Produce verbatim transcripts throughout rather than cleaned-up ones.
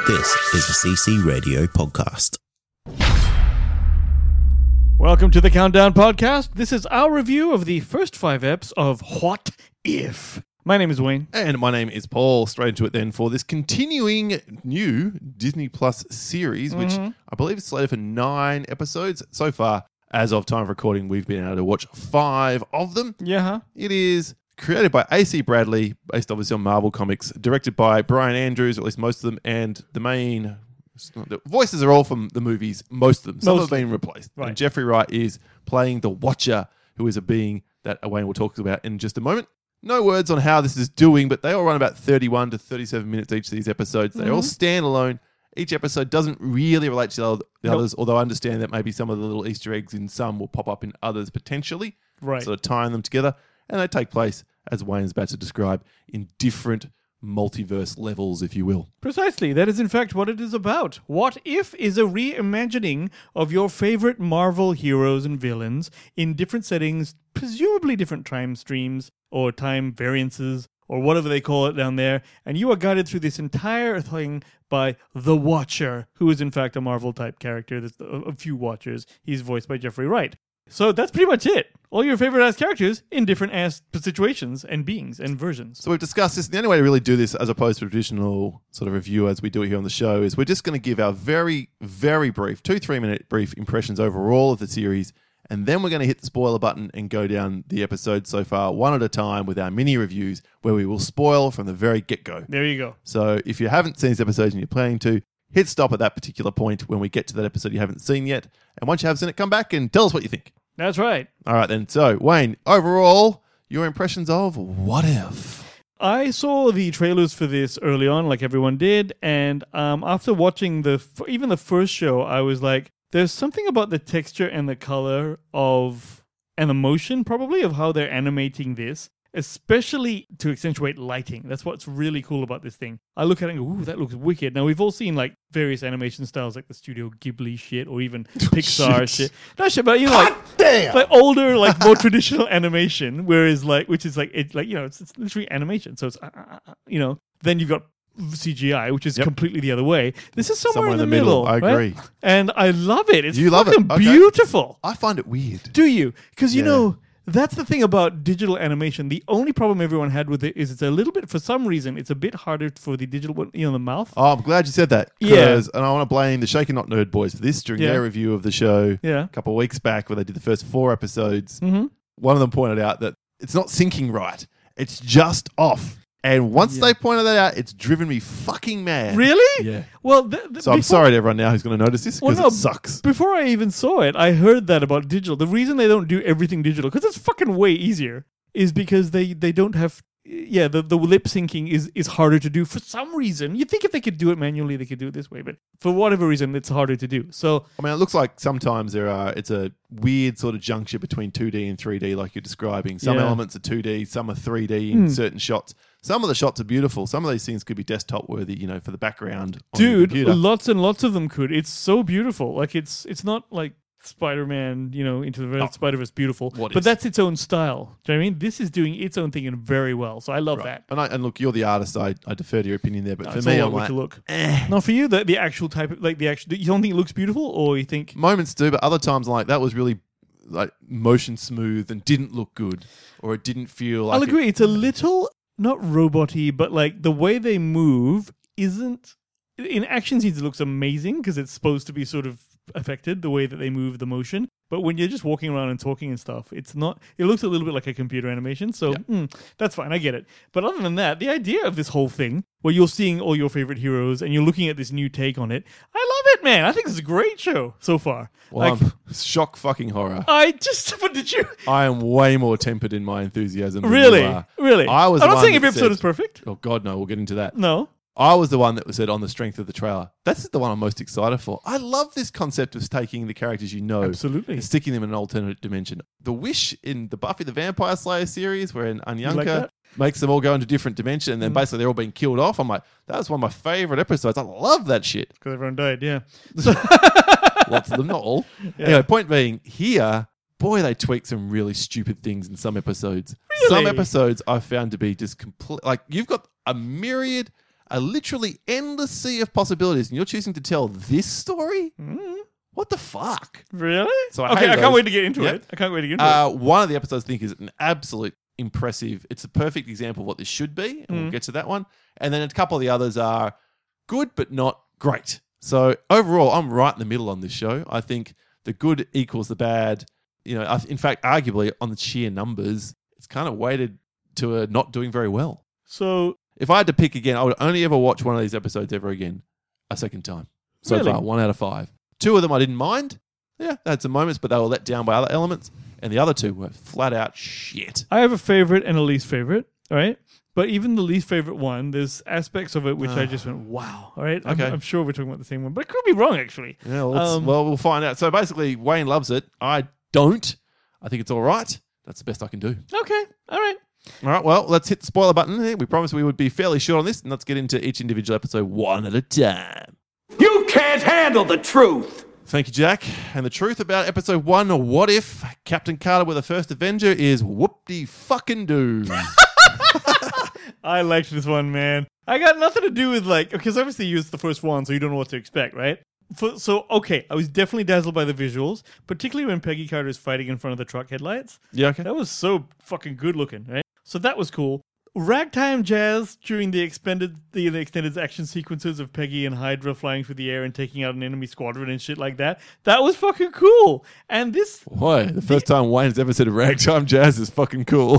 This is a C C Radio podcast. Welcome to the Countdown Podcast. This is our review of the first five eps of What If? My name is Wayne. And my name is Paul. Straight into it then for this continuing new Disney Plus series, which Mm-hmm. I believe is slated for nine episodes. So far, as of time of recording, we've been able to watch five of them. Yeah, huh? It is created by A C Bradley, based obviously on Marvel Comics, directed by Brian Andrews, or at least most of them, and the main the voices are all from the movies, most of them. Some Mostly. have been replaced. Right. And Jeffrey Wright is playing the Watcher, who is a being that Wayne will talk about in just a moment. No words on how this is doing, but they all run about thirty-one to thirty-seven minutes each of these episodes. They're all standalone. Each episode doesn't really relate to the other- the Nope. others, although I understand that maybe some of the little Easter eggs in some will pop up in others potentially. Right. Sort of tying them together. And they take place, as Wayne is about to describe, in different multiverse levels, if you will. Precisely. That is, in fact, what it is about. What If is a reimagining of your favorite Marvel heroes and villains in different settings, presumably different time streams or time variances or whatever they call it down there. And you are guided through this entire thing by the Watcher, who is, in fact, a Marvel-type character. There's a a few Watchers. He's voiced by Jeffrey Wright. So that's pretty much it. All your favorite ass characters in different ass situations and beings and versions. So we've discussed this. The only way to really do this, as opposed to a traditional sort of review as we do it here on the show, is we're just going to give our very, very brief, two, three minute brief impressions overall of the series. And then we're going to hit the spoiler button and go down the episodes so far one at a time with our mini reviews where we will spoil from the very get-go. There you go. So if you haven't seen these episodes and you're planning to, hit stop at that particular point when we get to that episode you haven't seen yet. And once you have seen it, come back and tell us what you think. That's right. All right then. So, Wayne, overall, your impressions of What If? I saw the trailers for this early on, like everyone did, and um, after watching the f- even the first show, I was like, "There's something about the texture and the color of and the motion, probably, of how they're animating this, especially to accentuate lighting. That's what's really cool about this thing. I look at it and go, ooh, that looks wicked." Now, we've all seen like various animation styles, like the Studio Ghibli shit, or even Pixar shit. Not shit, but you know, like, damn! like older, like more traditional animation, whereas like, which is like, it, like you know, it's, it's literally animation. So it's, uh, uh, uh, you know, then you've got C G I, which is Yep. completely the other way. This is somewhere, Somewhere in the, middle. I right? agree. And I love it. It's You love it? fucking Okay. beautiful. I find it weird. Do you? Because you Yeah. know, that's the thing about digital animation. The only problem everyone had with it is it's a little bit, for some reason, it's a bit harder for the digital one, you know, the mouth. Oh, I'm glad you said that. Yeah. 'Cause- And I want to blame the Shaken Not Nerd Boys for this during Yeah. their review of the show Yeah. a couple of weeks back where they did the first four episodes. Mm-hmm. One of them pointed out that it's not syncing right. It's just off. And once Yeah. they pointed that out, it's driven me fucking mad. Really? Yeah. Well, th- th- So I'm before- sorry to everyone now who's going to notice this Well, because no, it sucks. Before I even saw it, I heard that about digital. The reason they don't do everything digital, because it's fucking way easier, is because they, they don't have... Yeah, the, the lip syncing is, is harder to do for some reason. You'd think if they could do it manually, they could do it this way. But for whatever reason, it's harder to do. So, I mean, it looks like sometimes there are. It's a weird sort of juncture between two D and three D, like you're describing. Some Yeah. elements are two D, some are three D in Hmm. certain shots. Some of the shots are beautiful. Some of these things could be desktop worthy, you know, for the background on your dude, computer. lots and lots of them could. It's so beautiful. Like, it's it's not like Spider-Man, you know, Into the Oh. Spider-Verse beautiful. What but is? that's its own style. Do you know what I mean? This is doing its own thing and very well. So I love Right. that. And, I, and look, you're the artist. I, I defer to your opinion there, but for It's me, all I'm what like, you look. eh. Not for you, the, the actual type of, like the actual, you don't think it looks beautiful, or you think, Moments do, but other times, like that was really like motion smooth and didn't look good, or it didn't feel like. I'll it- agree, it's a little, not robot-y, but like the way they move isn't, in action scenes it looks amazing because it's supposed to be sort of affected, the way that they move, the motion. But when you're just walking around and talking and stuff, it's not, it looks a little bit like a computer animation. So Yeah. mm, that's fine, I get it. But other than that, the idea of this whole thing, where you're seeing all your favorite heroes and you're looking at this new take on it, I love it, man. I think it's a great show so far. Well, like, I'm shock fucking horror. I just, what did you, I am way more tempered in my enthusiasm. Than really, you are. really? I was I'm the not one saying every that episode said- is perfect. Oh God, no! We'll get into that. No. I was the one that said on the strength of the trailer. That's the one I'm most excited for. I love this concept of taking the characters you know Absolutely. and sticking them in an alternate dimension. The Wish in the Buffy the Vampire Slayer series, wherein Anyanka like that? makes them all go into different dimension and then Mm. basically they're all being killed off. I'm like, that was one of my favorite episodes. I love that shit. Because everyone died, yeah. Lots of them, not all. Yeah. Anyway, point being, here, boy, they tweak some really stupid things in some episodes. Really? Some episodes I found to be just complete. Like, you've got a myriad, a literally endless sea of possibilities, and you're choosing to tell this story? Mm. What the fuck? Really? So I okay, hate I can't those. wait to get into Yep. it. I can't wait to get into Uh, it. one of the episodes I think is an absolute impressive. It's a perfect example of what this should be, and Mm. we'll get to that one. And then a couple of the others are good but not great. So overall, I'm right in the middle on this show. I think the good equals the bad. You know, I th- in fact, arguably on the sheer numbers, it's kind of weighted to a not doing very well. So, If I had to pick again, I would only ever watch one of these episodes ever again a second time. So Really? far, one out of five. Two of them I didn't mind. Yeah, they had some moments, but they were let down by other elements. And the other two were flat out shit. I have a favorite and a least favorite, all right? But even the least favorite one, there's aspects of it which I just went, wow, all right? I'm, Okay. I'm sure we're talking about the same one, but it could be wrong, actually. Yeah, well, let's- Um, well, we'll find out. So basically, Wayne loves it. I don't. I think it's all right. That's the best I can do. Okay, all right. All right, well, let's hit the spoiler button. We promised we would be fairly short on this, and let's get into each individual episode one at a time. You can't handle the truth. Thank you, Jack. And the truth about episode one, or What If Captain Carter with the First Avenger, is whoop-de-fucking-do. I liked this one, man. I got nothing to do with, like, because obviously you used the first one, so you don't know what to expect, right? For, so, okay, I was definitely dazzled by the visuals, particularly when Peggy Carter is fighting in front of the truck headlights. Yeah, okay. That was so fucking good looking, right? So that was cool. Ragtime jazz during the expended the, the extended action sequences of Peggy and Hydra flying through the air and taking out an enemy squadron and shit like that. That was fucking cool. And this Why? The first time Wayne's ever said ragtime jazz is fucking cool.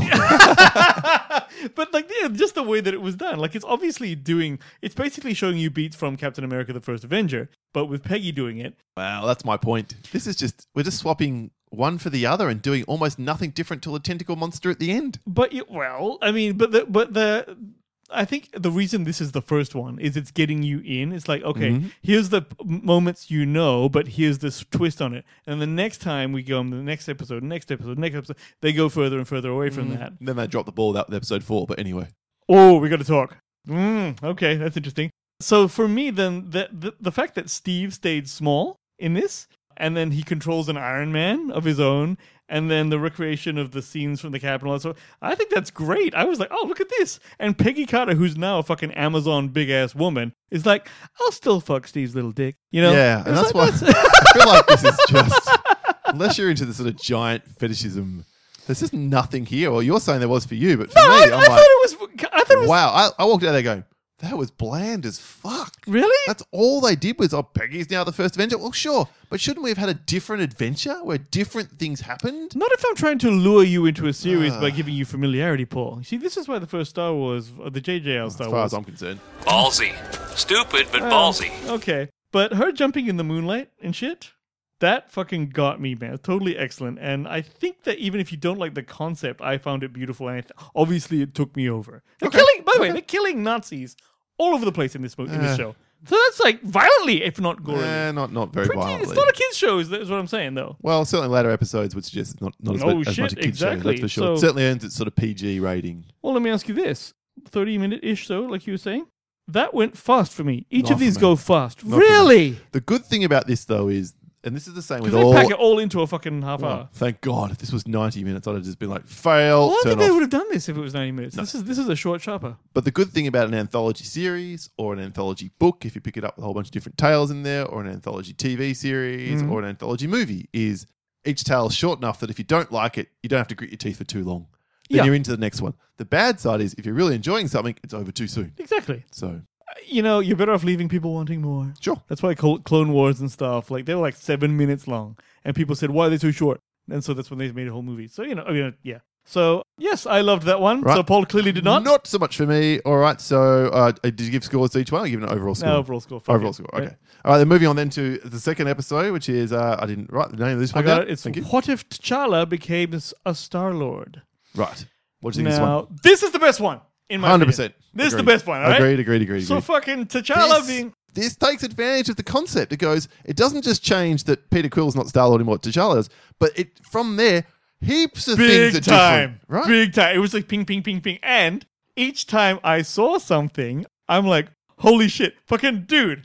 but like yeah, just the way that it was done. Like it's obviously doing it's basically showing you beats from Captain America the First Avenger, but with Peggy doing it. Wow, that's my point. This is just, we're just swapping one for the other and doing almost nothing different till a tentacle monster at the end. But you, well, I mean, but the but the I think the reason this is the first one is it's getting you in. It's like, okay, Mm-hmm. here's the p- moments you know, but here's this twist on it. And the next time we go on the next episode, next episode, next episode, they go further and further away from that. Then they dropped the ball that with episode four, but anyway. Oh, we got to talk. Mm, okay, that's interesting. So for me, then the, the the fact that Steve stayed small in this, and then he controls an Iron Man of his own, and then the recreation of the scenes from the Capitol. So I think that's great. I was like, oh, look at this. And Peggy Carter, who's now a fucking Amazon big ass woman, is like, I'll still fuck Steve's little dick. You know? Yeah, and It's that's like, why I feel like this is just, unless you're into the sort of giant fetishism, there's just nothing here. Well, you're saying there was for you, but for No, I, me, I I'm thought like, it was. I thought it was. wow. I, I walked out there going, that was bland as fuck. Really? That's all they did was, oh, Peggy's now the first Avenger. Well, sure, but shouldn't we have had a different adventure where different things happened? Not if I'm trying to lure you into a series by giving you familiarity, Paul. You see, this is why the first Star Wars, or the J J L Star As far Wars. as I'm concerned. Ballsy. Stupid, but Oh, ballsy. Okay. But her jumping in the moonlight and shit, that fucking got me, man. Totally excellent. And I think that even if you don't like the concept, I found it beautiful. And I th- obviously, it took me over. They're Okay. killing, by the way, Okay. they're killing Nazis all over the place in this mo- in this Uh. show. So that's like violently, if not gorily. Eh, not not very Pretty- violently. it's not a kids' show, is, is what I'm saying, though. Well, certainly later episodes would suggest it's not, not as, Oh, much, as shit, much a kid's show, exactly. that's for sure. So- It certainly earns its sort of P G rating. Well, let me ask you this: thirty minute ish, so like you were saying, that went fast for me. Each Not of for these me. go fast. Not for me. Really? The good thing about this, though, is, and this is the same with Because they all... pack it all into a fucking half Oh, hour. thank God. If this was ninety minutes, I'd have just been like, fail, Well, I turn think they off. would have done this if it was ninety minutes. This is this is a short chopper. But the good thing about an anthology series or an anthology book, if you pick it up with a whole bunch of different tales in there, or an anthology T V series, Mhm. or an anthology movie, is each tale is short enough that if you don't like it, you don't have to grit your teeth for too long. Then Yeah. you're into the next one. The bad side is if you're really enjoying something, it's over too soon. Exactly. So, You know, you're better off leaving people wanting more. sure. That's why Col- Clone Wars and stuff, like, they were like seven minutes long. And people said, why are they so short? And so that's when they made a whole movie. So, you know, I mean, yeah. So, yes, I loved that one. Right. So Paul clearly did not. Not so much for me. All right. So, uh, did you give scores to each one? Or give it an overall score? No, overall score. fuck Overall it. score. Right? Okay. All right. Then moving on then to the second episode, which is uh, I didn't write the name of this I one. got down. it. It's Thank you. What If T'Challa Became a Star-Lord? Right. What do you think of this one? Now, this is the best one, in my one hundred opinion. percent. This is the Agreed. best one, all right? Agreed, agreed, agreed. So agreed. fucking T'Challa this, being... this takes advantage of the concept. It goes, it doesn't just change that Peter Quill's not Star-Lord anymore, T'Challa is, but it from there, heaps of Big things are time. different. Right? Big time. It was like ping, ping, ping, ping. And each time I saw something, I'm like, holy shit, fucking dude,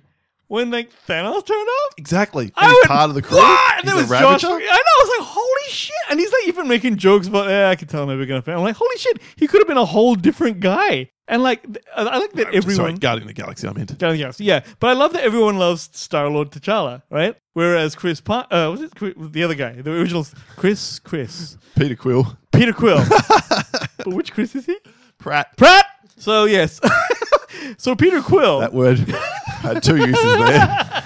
when like Thanos turned up. Exactly. And I he's went, part of the crew. "What?" And He's there a was Josh. Ravager? I know. I was like, holy shit. And he's like even making jokes about, yeah, I can tell maybe we're going to fail. I'm like, holy shit. He could have been a whole different guy. And like, th- I like that everyone. Sorry, Guardian of the Galaxy, I meant. Guardian of the Galaxy, yeah. But I love that everyone loves Star-Lord T'Challa, right? Whereas Chris, pa- uh, was it Chris, the other guy, the original Chris, Chris, Peter Quill. Peter Quill. But which Chris is he? Pratt. Pratt. So yes. So Peter Quill. That word had two uses there.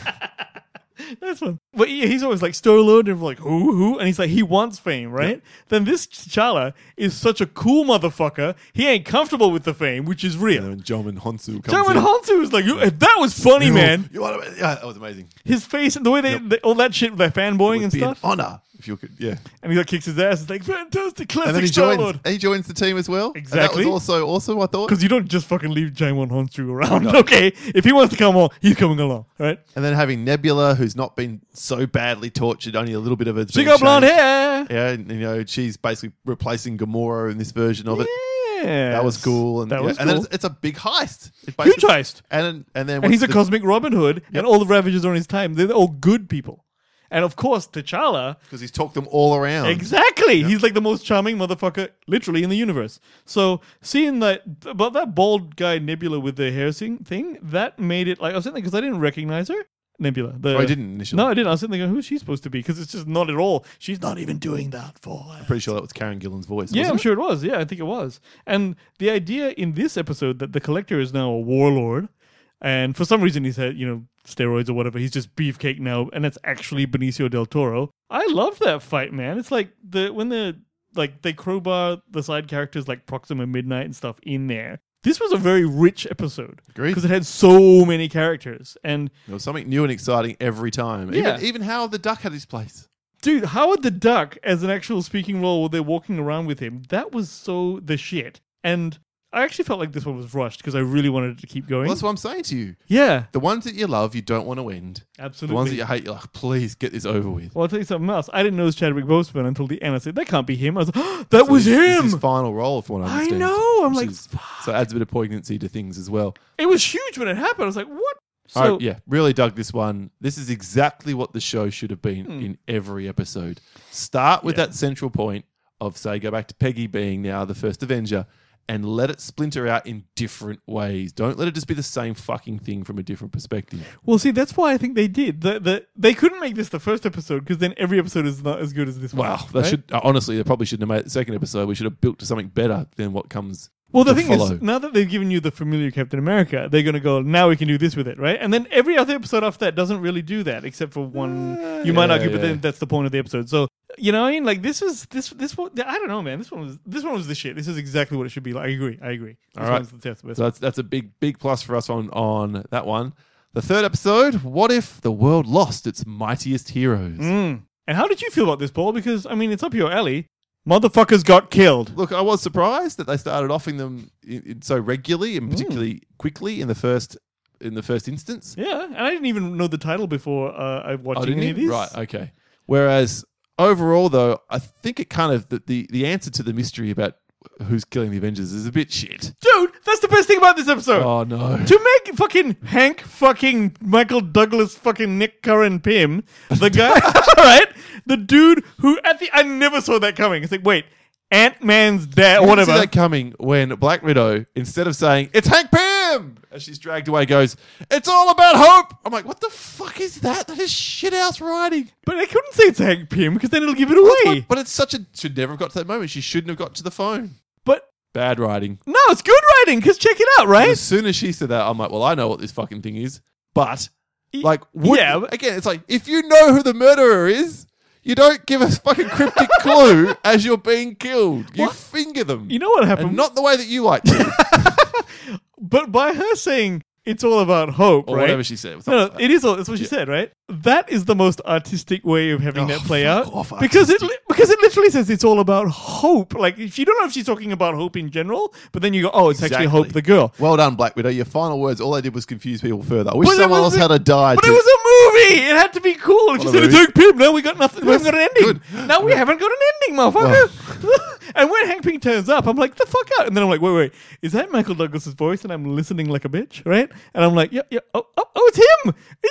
That's one. But he- he's always like Star-Lord, and we're like, who, who? And he's like, he wants fame, right? Then this T'Challa is such a cool motherfucker. He ain't comfortable with the fame, which is real. And then John Honsu comes German in. Honsu was like, you, that was funny, man. You want to, yeah, that was amazing. His face and the way they, they all that shit, their fanboying It and would be stuff. an honor if you could, yeah. And he like kicks his ass. It's like fantastic, classic And then he joins. Star-Lord. And he joins the team as well. And Exactly. that was also awesome, I thought. Because you don't just fucking leave Jaimon Honsu around. Okay, if he wants to come on, he's coming along, right? And then having Nebula, who's not been so badly tortured, only a little bit of a. She got blonde hair. Yeah, and you know she's basically replacing Gamora in this version of it. Yeah, That was cool, and that yeah, was and cool. then it's, it's a big heist. It Huge basically- heist. And and then And he's a the- cosmic Robin Hood, and all the Ravagers are on his time. They're all good people. And of course, T'Challa. because he's talked them all around. Exactly. He's like the most charming motherfucker, literally, in the universe. So seeing that, about that bald guy Nebula with the hair thing, thing that made it like I was sitting there because I didn't recognize her. Nebula. The, Oh, I didn't initially. No, I didn't. I was sitting there going, who's she supposed to be? Because it's just not at all. She's not even doing that for us. Pretty sure that was Karen Gillan's voice. Yeah, wasn't I'm it? sure it was. Yeah, I think it was. And the idea in this episode that the Collector is now a warlord, and for some reason he's had, you know, steroids or whatever. He's just beefcake now, and it's actually Benicio del Toro. I love that fight, man. It's like the when the like they crowbar the side characters like Proxima Midnight and stuff in there. This was a very rich episode Agreed. because it had so many characters. And There was something new and exciting every time. Yeah. Even even Howard the Duck had his place. dude, Howard the Duck as an actual speaking role where they're walking around with him, that was so the shit. And I actually felt like this one was rushed because I really wanted it to keep going. Well, that's what I'm saying to you. Yeah, The ones that you love, you don't want to end. absolutely. The ones that you hate, you're like, please get this over with. Well, I'll tell you something else. I didn't know it was Chadwick Boseman until the end. I said, that can't be him. I was like, oh, that was This is him. his final role, if one I understands. know. I'm Which like, is- so it adds a bit of poignancy to things as well. It was huge when it happened. I was like, what? So, I, yeah, really dug this one. This is exactly what the show should have been Hmm. in every episode. Start with Yeah. that central point of, say, go back to Peggy being now the first Avenger and let it splinter out in different ways. Don't let it just be the same fucking thing from a different perspective. well, see, that's why I think they did. The, the, they couldn't make this the first episode because then every episode is not as good as this one. Wow, that right? should uh, honestly, they probably shouldn't have made the second episode. We should have built to something better than what comes. Well, the to thing follow. is, now that they've given you the familiar Captain America, they're going to go, now we can do this with it, right? And then every other episode after that doesn't really do that, except for one. You might yeah, argue, but yeah. then that's the point of the episode. So, you know what I mean? Like, this is, this, this one, I don't know, man. This one was, this one was the shit. This is exactly what it should be like. I agree. I agree. This All right. one's the best. best So that's that's a big big plus for us on on that one. The third episode. What if the world lost its mightiest heroes? Mm. And how did you feel about this, Paul? Because, I mean, it's up your alley. Motherfuckers got killed. Look, I was surprised that they started offing them in, in so regularly Mm. and particularly quickly in the first in the first instance. Yeah, and I didn't even know the title before uh, I watched Oh, didn't any you? of these. Right, okay. Whereas overall, though, I think it kind of the, the the answer to the mystery about who's killing the Avengers is a bit shit. Dude, that's the best thing about this episode. Oh no! To make fucking Hank fucking Michael Douglas fucking Nick Curran Pym, the guy, right? The dude who at the I never saw that coming. It's like, wait, Ant-Man's dad, You whatever. didn't see that coming when Black Widow, instead of saying it's Hank Pym as she's dragged away, goes, "It's all about hope." I'm like, what the fuck is that? That is shithouse writing. But I couldn't say it's Hank Pym because then it'll give it That's away. what- but it's such a should never have got to that moment. She shouldn't have got to the phone. But Bad writing. no, it's good writing because check it out, right? As soon as she said that, I'm like, well, I know what this fucking thing is. But like, would, yeah, but- again, it's like if you know who the murderer is, you don't give a fucking cryptic clue as you're being killed. You What? finger them. You know what happened? and not the way that you like to. But by her saying it's all about hope, Or right? whatever she said. No, no, it is. all- That's what she said, right? That is the most artistic way of having Oh, that play fuck out off, because it artistic. li- because it literally says it's all about hope. Like if you don't know if she's talking about hope in general, but then you go, oh, it's actually Exactly. Hope the girl. Well done, Black Widow. Your final words, all they did was confuse people further. I wish But it someone was else a- had a die. But to- it was a movie. It had to be cool. If she What a said it's movie. Hank Pym, no, we got nothing. We haven't got an ending. Good. No, we haven't got an ending, motherfucker. And when Hank Pym turns up, I'm like, the fuck out. And then I'm like, wait, wait, is that Michael Douglas's voice? And I'm listening like a bitch, right? And I'm like, yeah, yeah, oh, oh, oh it's him. It's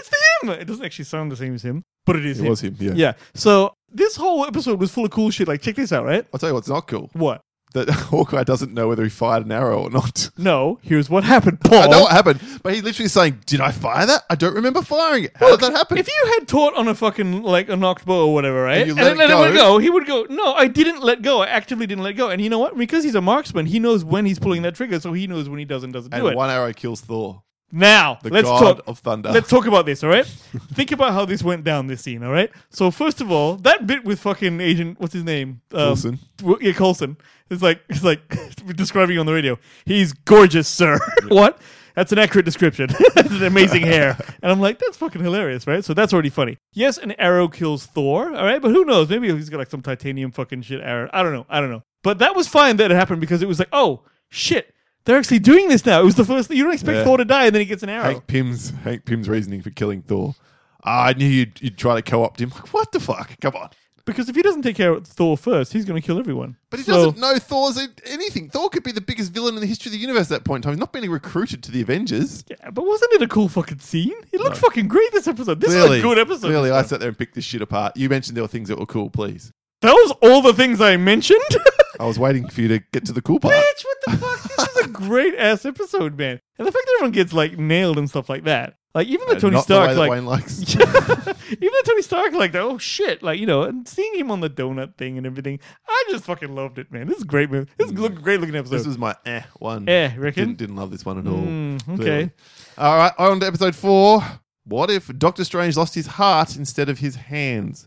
it's him. It doesn't actually sound the same as him, but it is It him. was him, yeah. Yeah. So this whole episode was full of cool shit. Like, check this out, right? I'll tell you what's not cool. What? That Hawkeye doesn't know whether he fired an arrow or not. No, here's what happened, Paul. I know what happened, but he literally is saying, did I fire that? I don't remember firing it. How Look, did that happen? If you had taught on a fucking, like, a knocked bow or whatever, right? And you and let then it let him go. go, he would go, no, I didn't let go. I actively didn't let go. And you know what? Because he's a marksman, he knows when he's pulling that trigger, so he knows when he does and doesn't and do it. one arrow kills Thor, Now, the let's god talk. of thunder. Let's talk about this, all right? Think about how this went down, this scene, all right? So, first of all, that bit with fucking Agent, what's his name? Um, Coulson. w- Yeah, Coulson. It's like, it's like describing on the radio. He's gorgeous, sir. What? That's an accurate description. That's an amazing hair. And I'm like, that's fucking hilarious, right? So that's already funny. Yes, an arrow kills Thor, all right? But who knows? Maybe he's got like some titanium fucking shit arrow. I don't know. I don't know. But that was fine that it happened because it was like, oh, shit. They're actually doing this now. It was the first thing. You don't expect Yeah. Thor to die and then he gets an arrow. Hank Pym's Hank Pym's reasoning for killing Thor. Ah, I knew you'd, you'd try to co-opt him. Like, what the fuck? Come on. Because if he doesn't take care of Thor first, he's going to kill everyone. But he So- doesn't know Thor's a- anything. Thor could be the biggest villain in the history of the universe at that point in time. He's not being recruited to the Avengers. Yeah, but wasn't it a cool fucking scene? It looked fucking great this episode. This Clearly, is a good episode. Clearly, this I one. sat there and picked this shit apart. You mentioned there were things that were cool, please. That was all the things I mentioned. I was waiting for you to get to the cool part. Bitch, what the fuck? This is a great ass episode, man. And the fact that everyone gets like nailed and stuff like that. Like even the And Tony not Stark, the way that like Wayne likes. even the Tony Stark, like that. Oh shit! Like you know, and seeing him on the donut thing and everything, I just fucking loved it, man. This is a great, man. This is a look, great looking episode. This was my eh one. Eh, reckon? Didn't, didn't love this one at all. Mm, okay. Clearly. All right, on to episode four. What if Doctor Strange lost his heart instead of his hands?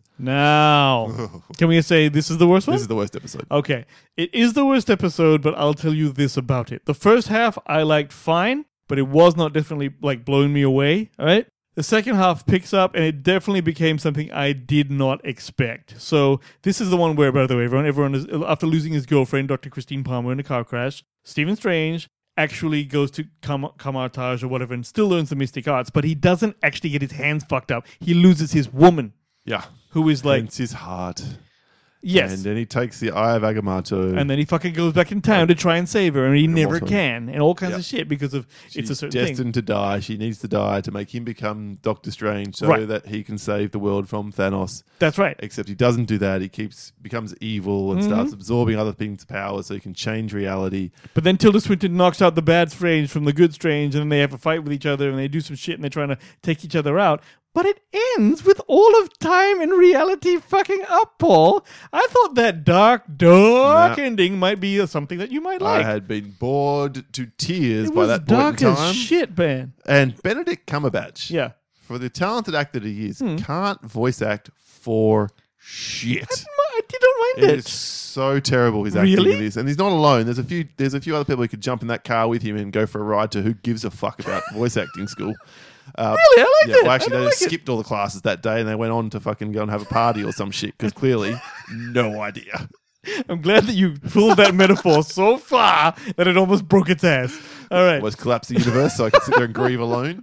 Now, can we say this is the worst one? This is the worst episode. Okay, it is the worst episode, but I'll tell you this about it. The first half I liked fine, but it was not definitely like blowing me away. All right. The second half picks up, and it definitely became something I did not expect. So this is the one where, by the way, everyone, everyone is after losing his girlfriend, Doctor Christine Palmer, in a car crash. Stephen Strange actually goes to Kam- Kamartaj or whatever and still learns the mystic arts, but he doesn't actually get his hands fucked up. He loses his woman, Yeah. who is like, Hence his heart. yes. And then he takes the Eye of Agamotto. And then he fucking goes back in town to try and save her, and he never also- can, and all kinds Yep. of shit because of She's it's a certain destined thing. to die. She needs to die to make him become Doctor Strange so Right. that he can save the world from Thanos. That's right. Except he doesn't do that. He keeps becomes evil and Mm-hmm. starts absorbing other things' power so he can change reality. But then Tilda Swinton knocks out the bad Strange from the good Strange, and then they have a fight with each other, and they do some shit, and they're trying to take each other out. But it ends with all of time and reality fucking up, Paul. I thought that dark, dark Nah. ending might be uh, something that you might like. I had been bored to tears it by was that dark point in as time. shit, man. And Benedict Cumberbatch, Yeah. for the talented actor that he is, Hmm. can't voice act for shit. I didn't mind It it. is so terrible his acting Really? in this, and he's not alone. There's a few. There's a few other people who could jump in that car with him and go for a ride to who gives a fuck about voice acting school. Uh, Really? I liked yeah, it. well, I actually, don't they just like it. skipped all the classes that day, and they went on to fucking go and have a party or some shit. Because clearly, no idea. I'm glad that you pulled that metaphor so far that it almost broke its ass. All right. Was collapse the universe so I could sit there and grieve alone.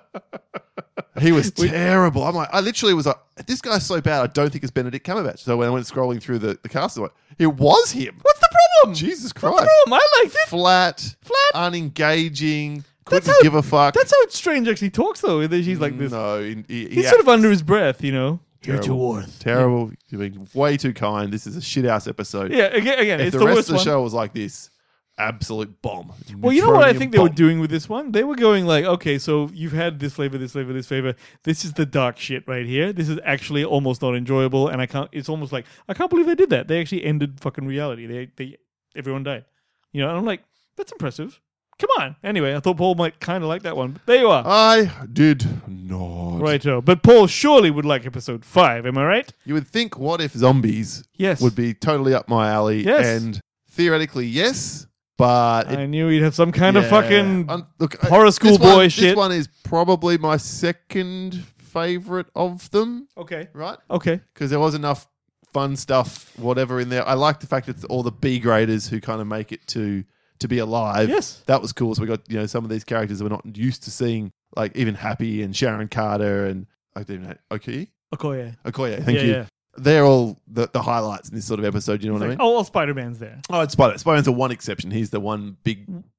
He was terrible. I'm like, I literally was like, this guy's so bad. I don't think it's Benedict Cumberbatch. So when I went scrolling through the, the cast, I went, it was him. What's the problem? Jesus What's Christ. the problem? I liked it. Flat, Flat. unengaging, That's couldn't how- give a fuck. That's how Strange actually talks, though. that She's like this. No, he, he, he He's sort of acts under his breath, you know. terrible. Terrible. You're being way too kind. This is a shit ass episode. Yeah, again, again If it's the, the, rest worst of the one. show was like this, absolute bomb. Well, you know what I Neutronium think they were bomb. doing with this one? They were going like, okay, so you've had this flavor, this flavor, this flavor. This is the dark shit right here. This is actually almost not enjoyable, and I can't. It's almost like I can't believe they did that. They actually ended fucking reality. They, they, everyone died. You know, and I'm like, that's impressive. Come on. Anyway, I thought Paul might kind of like that one. But there you are. I did not. Righto. But Paul surely would like episode five. Am I right? You would think, what if zombies Yes. would be totally up my alley? Yes. And theoretically, yes, but it I knew he'd have some kind of yeah. fucking Un- look, horror this school one- boy This shit. one is probably my second favorite of them, Okay. right? Okay. Because there was enough fun stuff, whatever in there. I like the fact that it's all the B graders who kind of make it to to be alive. Yes. That was cool. So we got, you know, some of these characters that we're not used to seeing, like even Happy and Sharon Carter and I don't know, Okoye? Okoye. Okoye, thank Yeah, you. yeah. They're all the, the highlights in this sort of episode, you know what I mean? Like, oh, well, Spider-Man's there. Oh, it's Spider. Spider-Man's the one exception. He's the one big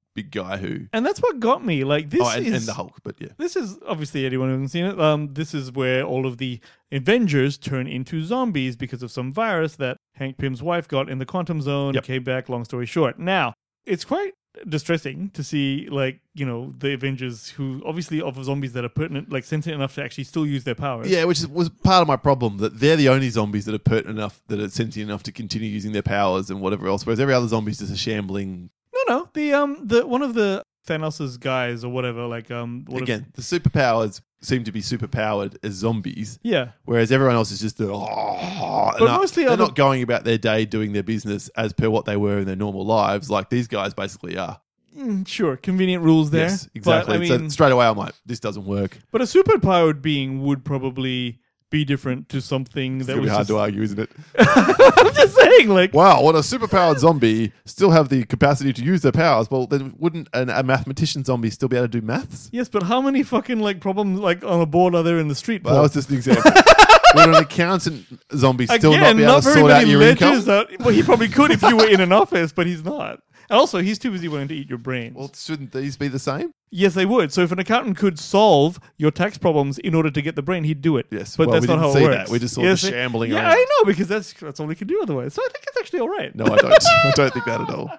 big guy who. And that's what got me. Like this Oh, and, is and the Hulk, but yeah. This is obviously anyone who hasn't seen it. Um, this is where all of the Avengers turn into zombies because of some virus that Hank Pym's wife got in the quantum zone. Yep. Came back. Long story short, now it's quite distressing to see, like, you know, the Avengers who obviously of zombies that are pertinent, like sentient enough to actually still use their powers. Yeah, which is, was part of my problem, that they're the only zombies that are pertinent enough, that are sentient enough to continue using their powers and whatever else, whereas every other zombie is just a shambling. No, no. The um, the one of the Thanos' guys or whatever, like um, what Again, the superpowers seem to be superpowered as zombies, yeah. whereas everyone else is just the, oh, But and mostly they're other- not going about their day doing their business as per what they were in their normal lives, like these guys basically are. Mm, sure, convenient rules there. Yes, exactly. But, I so mean, straight away I'm like, this doesn't work. but a superpowered being would probably be different to something It's that gonna was be hard just, to argue, isn't it? I'm just saying, like, Wow, would a superpowered zombie still have the capacity to use their powers? Well, then wouldn't an, a mathematician zombie still be able to do maths? yes, but how many fucking like problems like on a board are there in the street? Well, that Paul? was just an example. Would an accountant zombie still Again, not be able to very sort out many your income? ledgers out- well, he probably could if you were in an office, but he's not. And also, he's too busy wanting to eat your brains. Well, shouldn't these be the same? Yes, they would. So if an accountant could solve your tax problems in order to get the brain, he'd do it. Yes, but well, that's we not didn't how see it that. works. We just saw Yes, the it- shambling Yeah, around. I know, because that's that's all he could do otherwise. So I think it's actually all right. No, I don't. I don't think that at all.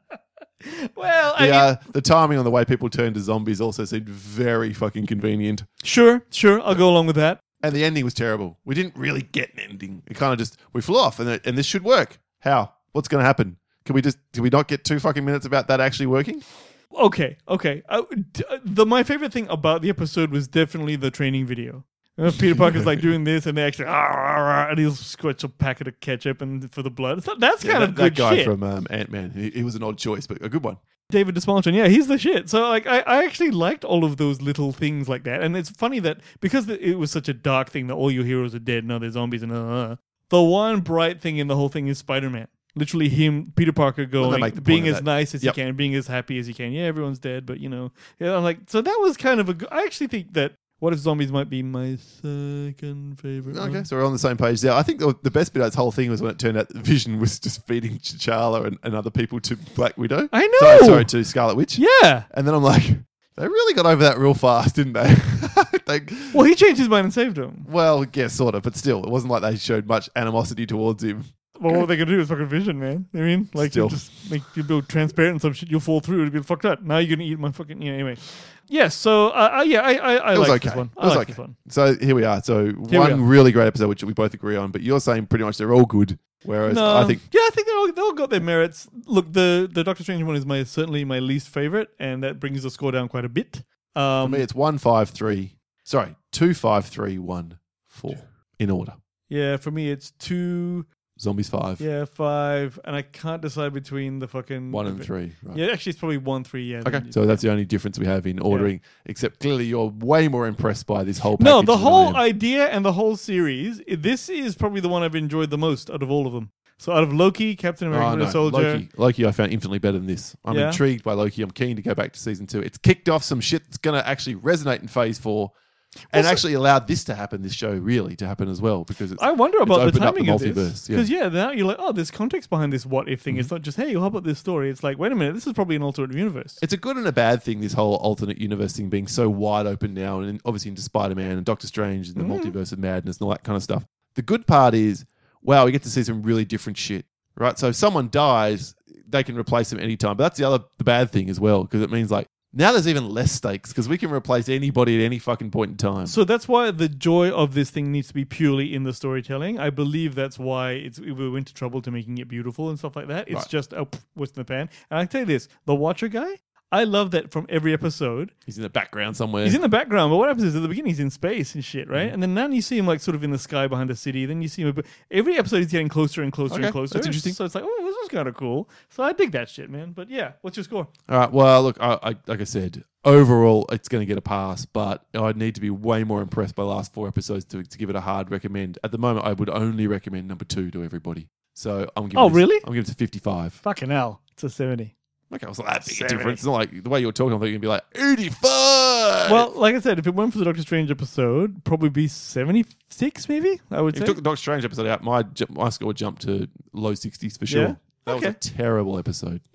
Well, I The, mean, uh, the timing on the way people turn to zombies also seemed very fucking convenient. sure, sure, I'll go along with that. And the ending was terrible. We didn't really get an ending. It kind of just, we flew off and, it, and this should work. How? What's going to happen? Can we just, can we not get two fucking minutes about that actually working? Okay, okay. Uh, d- uh, the my favorite thing about the episode was definitely the training video. You know, Peter Parker's like doing this, and they actually, "Ah, ah, ah," and he'll squish a packet of ketchup and for the blood. So that's kind that, of good that guy shit. from um, Ant-Man, he, he was an odd choice, but a good one. David Despommier, yeah, he's the shit. So like, I, I actually liked all of those little things like that, and it's funny that because the, it was such a dark thing that all your heroes are dead, now they're zombies, and uh, uh, the one bright thing in the whole thing is Spider-Man. Literally him, Peter Parker, going, make the point being of as that. nice as Yep. he can, being as happy as he can. Yeah, everyone's dead, but you know, yeah, I'm like, so that was kind of a. Good, I actually think that What If Zombies might be my second favorite. Okay, one. so we're on the same page there. I think the, the best bit of this whole thing was when it turned out that Vision was just feeding T'Challa and, and other people to Black Widow. I know. Sorry, sorry, to Scarlet Witch. Yeah. And then I'm like, they really got over that real fast, didn't they? they Well, he changed his mind and saved him. well, yeah, sort of, but still, it wasn't like they showed much animosity towards him. Well, what they could do is fucking Vision, man. I mean, like, Still. you just make you build transparent and some shit, you'll fall through. It'll be fucked up. Now you're gonna eat my fucking. Yeah, anyway. Yes. So, uh, uh, yeah, I, I, I It was like okay. this one. It I was like okay. this one. So here we are. So we one are. really great episode, which we both agree on, but you're saying pretty much they're all good. Whereas No, I think yeah, I think they all they all got their merits. Look, the the Doctor Strange one is my certainly my least favorite, and that brings the score down quite a bit. for Um, me it's one five three. Sorry, two five three one four in order. yeah, for me it's two, Zombies five, yeah, five, and I can't decide between the fucking one and three. Right. Yeah, actually, it's probably one, three. Yeah. Okay, then you- so that's the only difference we have in ordering. Except clearly, you're way more impressed by this whole. No, package the than I whole am. idea and the whole series. i- This is probably the one I've enjoyed the most out of all of them. So out of Loki, Captain America, Oh, Winter no. Soldier. Loki, Loki, I found infinitely better than this. I'm Yeah? intrigued by Loki. I'm keen to go back to season two. It's kicked off some shit that's going to actually resonate in phase four, and Also- actually allowed this to happen. This show really to happen as well because it's. I wonder it's about the opened up timing the of multiverse, this yeah. because yeah. now you're like, oh, there's context behind this what if thing. Mm-hmm. It's not just hey, how about this story? It's like, wait a minute, this is probably an alternate universe. It's a good and a bad thing, this whole alternate universe thing being so wide open now, and obviously into Spider-Man and Doctor Strange and the Mm. multiverse of madness and all that kind of stuff. The good part is, wow, we get to see some really different shit, right? So if someone dies, they can replace them anytime. But that's the other, the bad thing as well, because it means like, now there's even less stakes, because we can replace anybody at any fucking point in time. So that's why the joy of this thing needs to be purely in the storytelling. I believe that's why it's we went to trouble to making it beautiful and stuff like that. It's Right. just oh, pff, what's in the pan. And I can tell you this: the Watcher guy. I love that from every episode. He's in the background somewhere. He's in the background, but what happens is at the beginning he's in space and shit, Mm-hmm. right? And then now you see him like sort of in the sky behind the city. Then you see him, but every episode he's getting closer and closer Okay, and closer. that's interesting. So it's like, oh, this was kind of cool. So I dig that shit, man. But yeah, what's your score? All right. Well, look, I, I, like I said, overall, it's going to get a pass, but I'd need to be way more impressed by the last four episodes to, to give it a hard recommend. At the moment, I would only recommend number two to everybody. So I'm giving Oh, this, really? I'm giving it a fifty-five. Fucking hell, it's a seventy. Okay, it's not that big a seventy. difference. It's not like the way you're talking, I think you're going to be like eighty-five. Well, like I said, if it went for the Doctor Strange episode, probably be seventy-six, maybe. I would if you say. took the Doctor Strange episode out, my ju- my score jumped to low sixties for sure. Yeah? That Okay. was a terrible episode. Yeah,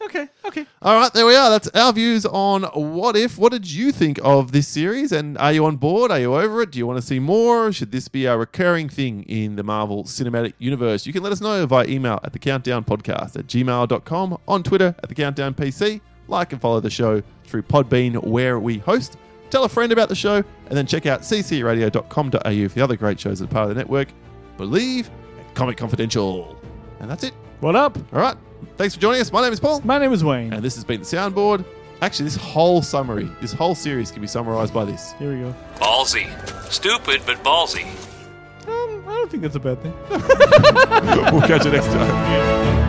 Okay, okay. All right, there we are. That's our views on What If. What did you think of this series? And are you on board? Are you over it? Do you want to see more? Should this be a recurring thing in the Marvel Cinematic Universe? You can let us know via email at the countdown podcast at gmail dot com, on Twitter at the countdown P C. Like and follow the show through Podbean, where we host. Tell a friend about the show, and then check out c c radio dot com dot a u for the other great shows as part of the network. Believe and Comic Confidential. And that's it. What up? All right. Thanks for joining us. My name is Paul. My name is Wayne. And this has been the soundboard. Actually, this whole summary, this whole series can be summarized by this. Here we go. Ballsy. Stupid, but ballsy. Um, I don't think that's a bad thing. We'll catch you next time.